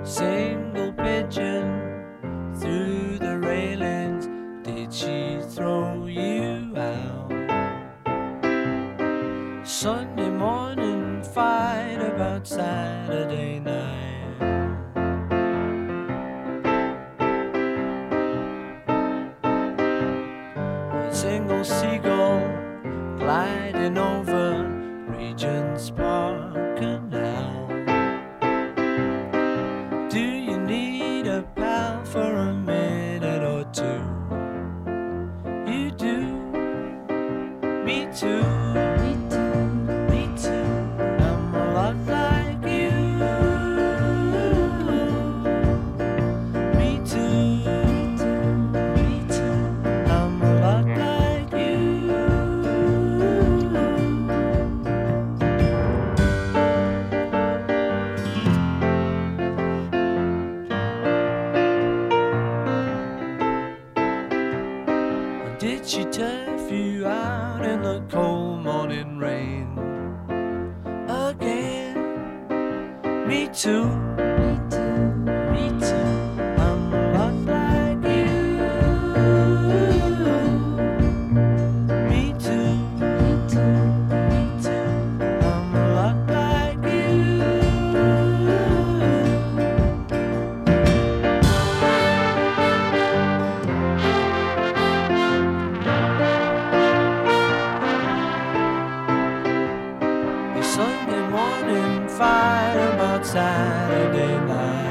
single pigeon through the railings. Did she throw you out? Sunday morning fight about Saturday night. A single seagull gliding over Regent's Park Canal. Do you need a pal for a minute or two? You do. Me too. Me too. Me too. I'm a lot like you. Me too. Me too. I'm a lot like you. Did she turf you out in the cold morning rain again? Me too. Me too. Me too. I'm a lot like you. Me too. Me too. Me too. I'm a lot like you. Sunday morning fight about Saturday night.